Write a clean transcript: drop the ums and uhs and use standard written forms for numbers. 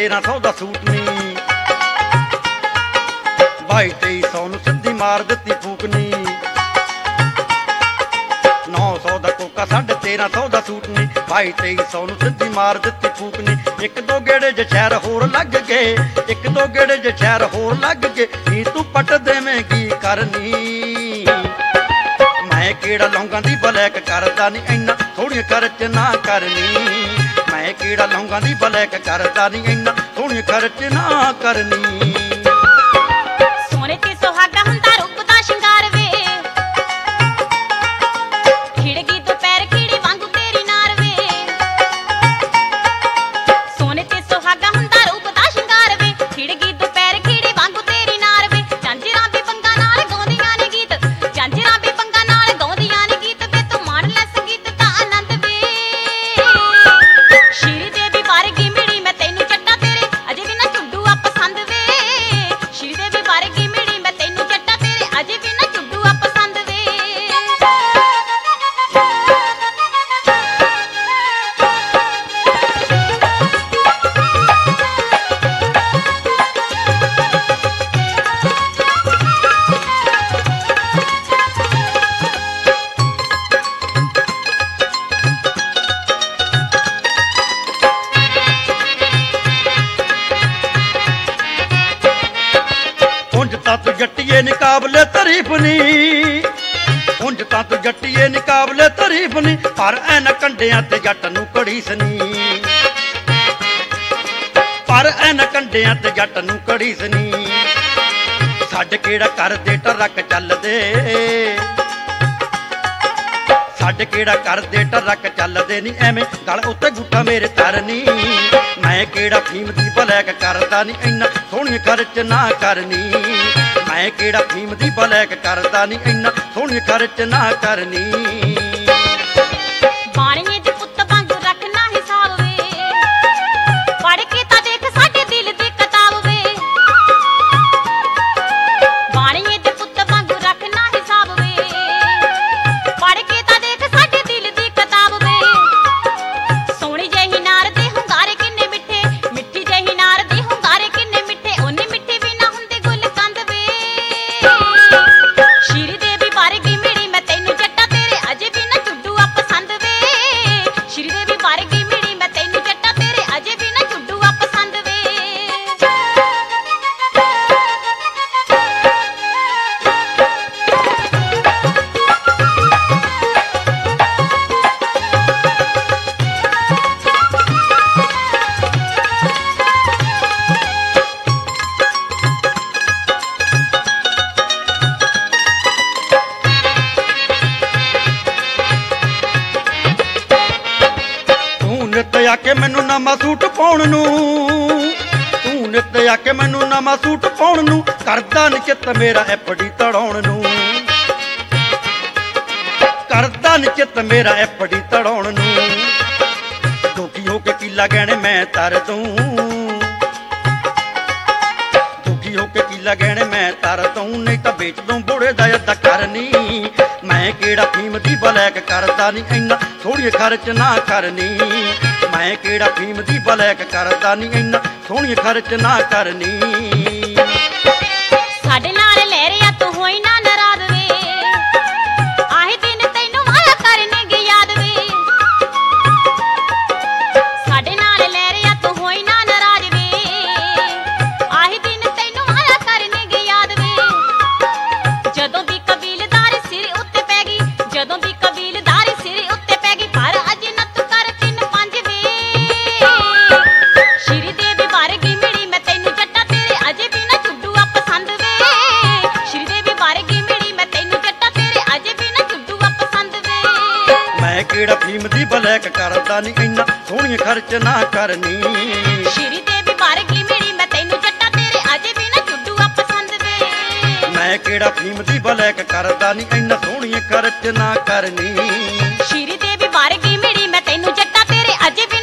1300 ਦਾ suit ਨੀ 2200-2300 ਨੂੰ ਸਿੱਧੀ ਮਾਰ ਦਿੱਤੀ ਫੂਕ ਨੀ 900 ਦਾ ਕੋਕਾ 1350 ਦਾ ਸੂਟ ਨੀ 2200-2300 ਨੂੰ ਸਿੱਧੀ ਮਾਰ ਦਿੱਤੀ ਫੂਕ ਨੀ ਇੱਕ ਦੋ ਗੇੜੇ ਜੇ ਸ਼ਹਿਰ ਹੋਰ ਲੱਗ ਗਏ ਇੱਕ ਦੋ ਗੇੜੇ ਜੇ ਸ਼ਹਿਰ ਹੋਰ ਲੱਗ ਗਏ ਨੀ ਤੂੰ ਪੱਟ ਦੇਵੇਂਗੀ ਕਰਨੀ ਮੈਂ ਕਿਹੜਾ ਲੌਂਗਾਂ ਦੀ ਬਲੈਕ ਕਰਦਾ ਨੀ ਇੰਨਾ ਥੋੜੀਆਂ ਖਰਚ ਨਾ ਕਰਨੀ ਮੈਂ ਕਿਹੜਾ ਲੌਂਗਾਂ ਦੀ ਬਲੈਕ ਕਰਦਾ ਨੀ ਇੰਨਾ ਥੋੜੀਆਂ ਖਰਚ ਨਾ ਕਰਨੀ ਸੋਨੇ ਤੇ ਸੁਹਾਗਾ ਹੁੰਦਾ ਰੂਪ ਦਾ ਸ਼ਿੰਗਾਰ ਵੇ ਖਿੜਗੀ ਦੁਪਹਿਰ ਖਿੜੀ ਵਾਂਗੂ ਤੇਰੀ ਨਾਰ ਵੇ ਸੋਨੇ ਤੇ ਸੁਹਾਗਾ ਹੁੰਦਾ ਰੂਪ ਦਾ ਸ਼ਿੰਗਾਰ ਵੇ ਖਿੜਗੀ ਦੁਪਹਿਰ ਖਿੜੀ ਵਾਂਗੂ ਤੇਰੀ ਨਾਰ ਵੇ ਝਾਂਜਰਾਂ ਵੀ ਬੰਗਾ ਨਾਲ ਗਾਉਂਦੀਆਂ ਨੇ ਗੀਤ ਝਾਂਜਰਾਂ ਵੀ ਬੰਗਾ ਨਾਲ ਗਾਉਂਦੀਆਂ ਨੇ ਗੀਤ ਵੇ ਤੂੰ ਮਾਣ ਲੈ ਸੰਗੀਤ ਦਾ ਆਨੰਦ ਵੇ ਸ਼੍ਰੀ ਦੇਵੀ ਵਰਗੀ ਮਿੜੀ ਮੈਂ ਤੈਨੂੰ ਜੱਟਾ ਤੇਰੇ ਅਜੇ ਵੀ ਨਾ ਝੁੱਡੂ ਆ ਪਸੰਦ ਵੇ ਸ਼੍ਰੀ ਦੇਵੀ ਵਰਗੀ ਮਿੜੀ ਮੈਂ ਤੈਨੂੰ ਜੱਟਾ ਤੇਰੇ ਅਜੇ ਵੀ ਨਾ ਝੁੱਡੂ ਆ ਪਸੰਦ ਵੇ ਉਂਝ ਤਾਂ ਤੂੰ ਜੱਟੀਏ ਨੀ ਕਾਬਲੇ ਤਾਰੀਫ ਨੀ ਉਂਝ ਤਾਂ ਤੂੰ ਜੱਟੀਏ ਨੀ ਕਾਬਲੇ ਤਾਰੀਫ ਨੀ ਪਰ ਐਨ ਕੰਡਿਆਂ ਤੇ ਜੱਟ ਨੂੰ ਘੜੀਸ ਨੀ ਪਰ ਐਨ ਕੰਡਿਆਂ ਤੇ ਜੱਟ ਨੂੰ ਘੜੀਸ ਨੀ ਛੱਡ ਕਿਹੜਾ ਕਰਦੇ ਟਰੱਕ ਚੱਲਦੇ ਛੱਡ ਕਿਹੜਾ ਕਰਦੇ ਟਰੱਕ ਚੱਲਦੇ ਨੀ ਐਵੇਂ ਗਲ ਉੱਤੇ ਗੁੱਠਾ ਮੇਰੇ ਤਰਨੀ ਮੈਂ ਕਿਹੜਾ ਫੀਮ ਦੀ ਬਲੈਕ ਕਰਦਾ ਨੀ ਇੰਨਾ ਸੋਹਣੀਆਂ ਖਰਚ ਨਾ ਕਰਨੀ ਮੈਂ ਕਿਹੜਾ ਫੀਮ ਦੀ ਬਲੈਕ ਕਰਦਾ ਨੀ ਇੰਨਾ ਸੋਹਣੀਆਂ ਖਰਚ ਨਾ ਕਰਨੀ ਬਾਣੀਏ ਦੇ ਪੁੱਤ ਵਾਂਗੂ ਰੱਖਣਾ ਹਿਸਾਬ ਵੇ ਪੜ੍ਹ ਕੇ ਤਾਂ ਦੇਖ ਸਾਡੇ ਦਿਲ ਦੀ ਕਿਤਾਬ ਵੇ ਬਾਣੀਏ ਦੇ ਪੁੱਤ ਵਾਂਗੂ ਰੱਖਣਾ ਹਿਸਾਬ ਵੇ ਪੜ੍ਹ ਕੇ ਤਾਂ ਦੇਖ ਸਾਡੇ ਦਿਲ ਦੀ ਕਿਤਾਬ ਵੇ ਸੋਹਣੀ ਜਿਹੀ ਨਾਰ ਦੇ ਹੁੰਗਾਰੇ ਕਿੰਨੇ ਮਿੱਠੇ ਮਿੱਠੀ ਜਿਹੀ ਨਾਰ ਦੇ ਹੁੰਗਾਰੇ ਕਿੰਨੇ ਮਿੱਠੇ ਓਨੇ ਮਿੱਠੇ ਵੀ ਨਾ ਹੁੰਦੇ ਗੁੱਲ ਕੰਦ ਵੇ ਸ਼੍ਰੀ ਦੇਵੀ ਵਰਗੀ ਮਿੜੀ ਮੈਂ ਤੈਨੂੰ ਜੱਟਾ ਤੇਰੇ ਅਜੇ ਵੀ ਨਾ ਝੁੱਡੂ ਆ ਪਸੰਦ ਵੇ ਸ਼੍ਰੀ ਦੇਵੀ ਵਰਗੀ ਮਿੜੀ ਮੈਂ ਤੈਨੂੰ ਜੱਟਾ ਤੇਰੇ ਅਜੇ ਵੀ ਨਾ ਝੁੱਡੂ ਆ ਪਸੰਦ ਵੇ ਤੂੰ ਨਿੱਤ ਆ ਕੇ ਮੈਨੂੰ ਨਵਾਂ ਸੂਟ ਪਾਉਣ ਨੂੰ ਤੂੰ ਨਿੱਤ ਆ ਕੇ ਮੈਨੂੰ ਨਵਾਂ ਸੂਟ ਪਾਉਣ ਨੂੰ ਕਰਦਾ ਨੀ ਚਿੱਤ ਮੇਰਾ ਐਫਡੀ ਤੜਾਉਣ ਨੂੰ ਕਰਦਾ ਨੀ ਚਿੱਤ ਮੇਰਾ ਐਫਡੀ ਤੜਾਉਣ ਨੂੰ ਦੁਖੀ ਹੋ ਕੇ ਕੀਲਾ ਗਹਿਣੇ ਮੈਂ ਤਰ ਦੂੰ ਦੁਖੀ ਹੋ ਕੇ ਕੀਲਾ ਗਹਿਣੇ ਮੈਂ ਤਰ ਦੂੰ ਨਹੀਂ ਤਾਂ ਵੇਚ ਦੂੰ ਬੁੜੇ ਦਾ ਅੱਧਾ ਕਰਨੀ ਮੈਂ ਕਿਹੜਾ ਫੀਮ ਦੀ ਬਲੈਕ ਕਰਦਾ ਨੀ ਇੰਨਾ ਥੋੜੀਆਂ ਖਰਚ ਨਾ ਕਰਨੀ ਮੈਂ ਕਿਹੜਾ ਫੀਮ ਦੀ ਬਲੈਕ ਕਰਦਾ ਨੀ ਇੰਨਾ ਥੋੜੀਆਂ ਖਰਚ ਨਾ ਕਰਨੀ ਸਾਡੇ ਨਾਲ ਲੈ ਰਿਆ ਤੂੰ ਹੋਈ ਨਾ ਨਾਰਾਜ਼ ਵੇ ਆਹੇ ਦਿਨ ਤੈਨੂੰ ਵਾਲਾ ਕਰਨਗੇ ਯਾਦ ਵੇ ਸਾਡੇ ਨਾਲ ਲੈ ਰਿਆ ਤੂੰ ਹੋਈ ਨਾ ਨਾਰਾਜ਼ ਵੇ ਆਹੇ ਦਿਨ ਤੈਨੂੰ ਵਾਲਾ ਕਰਨਗੇ ਯਾਦ ਵੇ ਜਦੋਂ ਦੀ ਕਬੀਲਦਾਰੀ ਸਿਰ ਉੱਤੇ ਪੈ ਗਈ ਜਦੋਂ ਦੀ ਕਬੀਲਦਾਰੀ ਸਿਰ ਉੱਤੇ ਪੈ ਗਈ ਪਰ ਅਜੇ ਨਾ ਤੂੰ ਕਰ 3-5 ਵੇ ਸ਼੍ਰੀ ਦੇਵੀ ਵਰਗੀ ਮਿੜੀ ਮੈਂ ਤੈਨੂੰ ਜੱਟਾ ਤੇਰੇ ਅਜੇ ਵੀ ਨਾ ਝੁੱਡੂ ਆ ਪਸੰਦ ਵੇ ਸ਼੍ਰੀ ਦੇਵੀ ਵਰਗੀ ਮਿੜੀ ਮੈਂ ਤੈਨੂੰ ਜੱਟਾ ਤੇਰੇ ਅਜੇ ਵੀ ਨਾ ਝੁੱਡੂ ਆ ਪਸੰਦ ਵੇ ਮੈਂ ਕਿਹੜਾ ਫੀਮ ਦੀ ਬਲੈਕ ਕਰਦਾ ਨੀ ਇੰਨਾ ਸੋਹਣੀਆਂ ਖਰਚ ਨਾ ਕਰਨੀ ਸ਼੍ਰੀ ਦੇਵੀ ਵਰਗੀ ਮਿੜੀ ਮੈਂ ਤੈਨੂੰ ਜੱਟਾ ਤੇਰੇ ਅਜੇ ਵੀ ਨਾ ਝੁੱਡੂ ਆ ਪਸੰਦ ਵੇ ਮੈਂ ਕਿਹੜਾ ਫੀਮ ਦੀ ਬਲੈਕ ਕਰਦਾ ਨੀ ਇੰਨਾ ਸੋਹਣੀਆਂ ਖਰਚ ਨਾ ਕਰਨੀ ਸ਼੍ਰੀ ਦੇਵੀ ਵਰਗੀ ਮਿੜੀ ਮੈਂ ਤੈਨੂੰ ਜੱਟਾ ਤੇਰੇ ਅਜੇ ਵੀ